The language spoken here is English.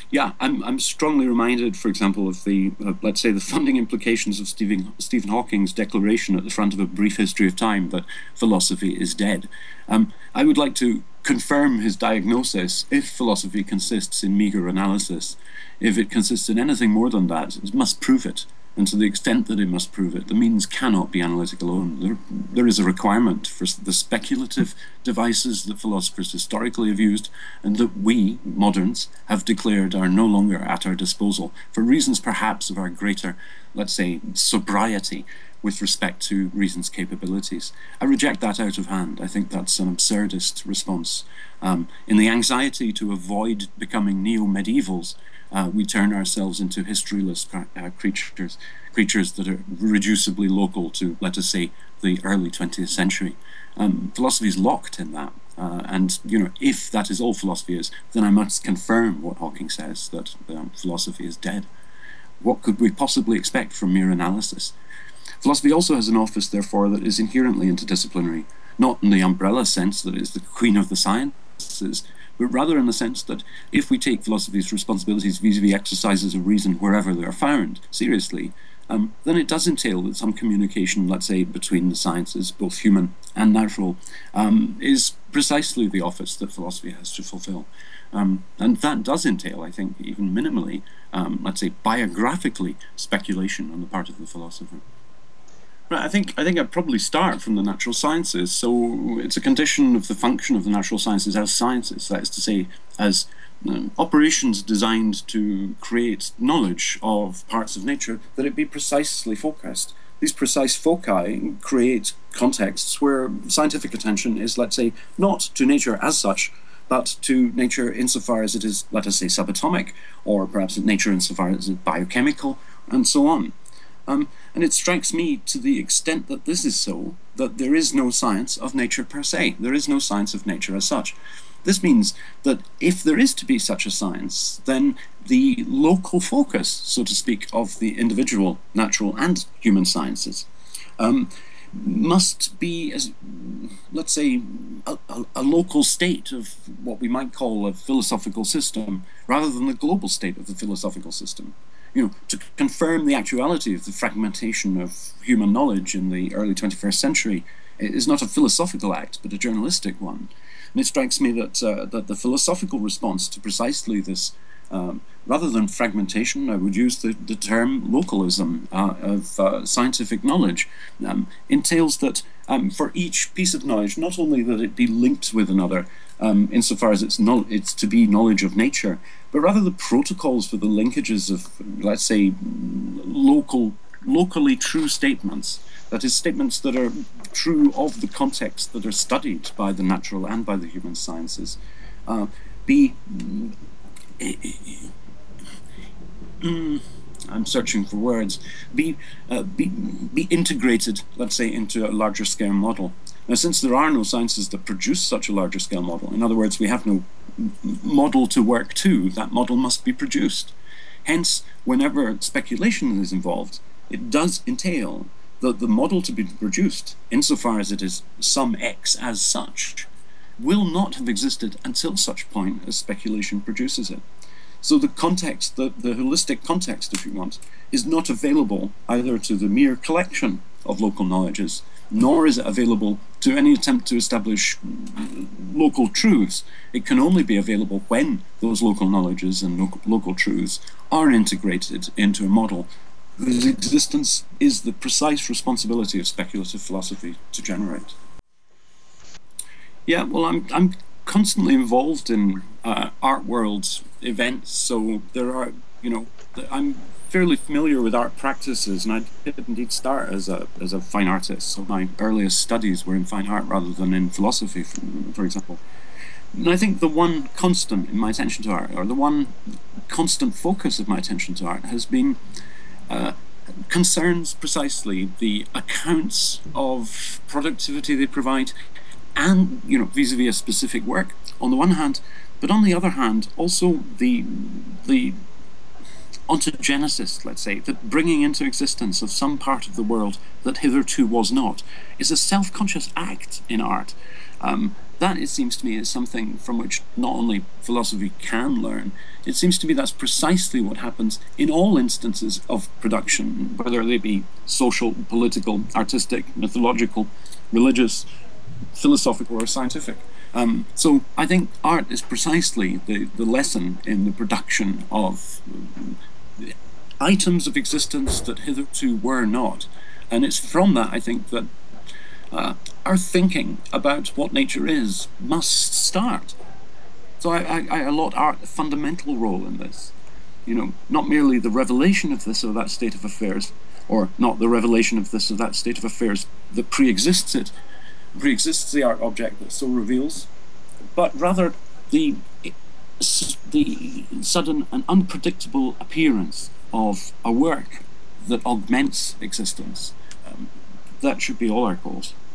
Yeah, I'm strongly reminded, for example, of the let's say the funding implications of Stephen Hawking's declaration at the front of A Brief History of Time that philosophy is dead. I would like to confirm his diagnosis. If philosophy consists in meager analysis, if it consists in anything more than that, it must prove it. And to the extent that it must prove it, the means cannot be analytic alone. There is a requirement for the speculative devices that philosophers historically have used and that we, moderns, have declared are no longer at our disposal, for reasons perhaps of our greater, let's say, sobriety with respect to reason's capabilities. I reject that out of hand. I think that's an absurdist response. In the anxiety to avoid becoming neo-medievals, we turn ourselves into historyless creatures that are reducibly local to, let us say, the early 20th century. Philosophy is locked in that. And, if that is all philosophy is, then I must confirm what Hawking says, that philosophy is dead. What could we possibly expect from mere analysis? Philosophy also has an office, therefore, that is inherently interdisciplinary, not in the umbrella sense that it is the queen of the sciences, but rather in the sense that if we take philosophy's responsibilities vis-a-vis exercises of reason wherever they are found seriously, then it does entail that some communication, let's say, between the sciences, both human and natural, is precisely the office that philosophy has to fulfill. And that does entail, I think, even minimally, let's say, biographically, speculation on the part of the philosopher. Right, I think I'd probably start from the natural sciences. So it's a condition of the function of the natural sciences as sciences, that is to say, as operations designed to create knowledge of parts of nature, that it be precisely focused. These precise foci create contexts where scientific attention is, let's say, not to nature as such, but to nature insofar as it is, let us say, subatomic, or perhaps nature insofar as it is biochemical, and so on. And it strikes me, to the extent that this is so, that there is no science of nature per se. There is no science of nature as such. This means that if there is to be such a science, then the local focus, so to speak, of the individual natural and human sciences must be, as let's say, a local state of what we might call a philosophical system, rather than the global state of the philosophical system. To confirm the actuality of the fragmentation of human knowledge in the early 21st century is not a philosophical act, but a journalistic one. And it strikes me that the philosophical response to precisely this, rather than fragmentation, I would use the term localism of scientific knowledge, entails that for each piece of knowledge, not only that it be linked with another, insofar as it's to be knowledge of nature, but rather the protocols for the linkages of, let's say, locally true statements, that is, statements that are true of the context that are studied by the natural and by the human sciences, be I'm searching for words, be integrated, let's say, into a larger scale model. Now, since there are no sciences that produce such a larger scale model, in other words, we have no model to work to, that model must be produced. Hence, whenever speculation is involved, it does entail that the model to be produced, insofar as it is some X as such, will not have existed until such point as speculation produces it. So the context, the holistic context, if you want, is not available either to the mere collection of local knowledges, nor is it available to any attempt to establish local truths. It can only be available when those local knowledges and local truths are integrated into a model whose existence is the precise responsibility of speculative philosophy to generate. Yeah, well, I'm constantly involved in art world events, so there are, I'm fairly familiar with art practices, and I did indeed start as a fine artist. So my earliest studies were in fine art rather than in philosophy, for example. And I think the one constant in my attention to art, or the one constant focus of my attention to art, has been concerns precisely the accounts of productivity they provide, and vis-a-vis a specific work on the one hand, but on the other hand also the ontogenesis, let's say, that bringing into existence of some part of the world that hitherto was not, is a self-conscious act in art. that, it seems to me, is something from which not only philosophy can learn, it seems to me that's precisely what happens in all instances of production, whether they be social, political, artistic, mythological, religious, philosophical, or scientific. So I think art is precisely the lesson in the production of items of existence that hitherto were not. And it's from that, I think, that our thinking about what nature is must start. So I allot art a fundamental role in this. You know, not merely the revelation of this or that state of affairs, or not the revelation of this or that state of affairs that pre-exists the art object that so reveals, but rather the sudden and unpredictable appearance of a work that augments existence. That should be all our goals.